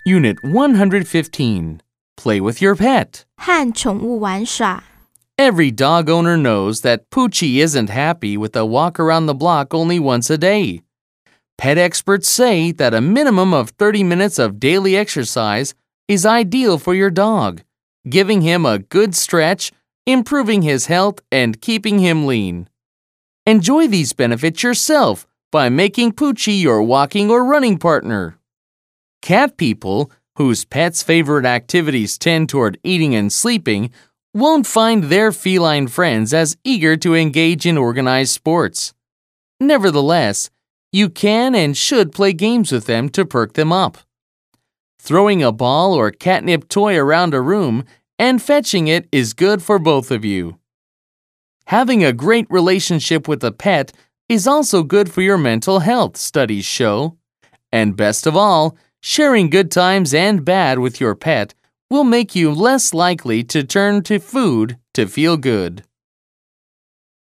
Unit 115. Play with your pet. 和宠物玩耍。 Every dog owner knows that Poochie isn't happy with a walk around the block only once a day. Pet experts say that a minimum of 30 minutes of daily exercise is ideal for your dog, giving him a good stretch, improving his health, and keeping him lean. Enjoy these benefits yourself by making Poochie your walking or running partner. Cat people, whose pets' favorite activities tend toward eating and sleeping, won't find their feline friends as eager to engage in organized sports. Nevertheless, you can and should play games with them to perk them up. Throwing a ball or catnip toy around a room and fetching it is good for both of you. Having a great relationship with a pet is also good for your mental health, studies show. And best of all, sharing good times and bad with your pet will make you less likely to turn to food to feel good.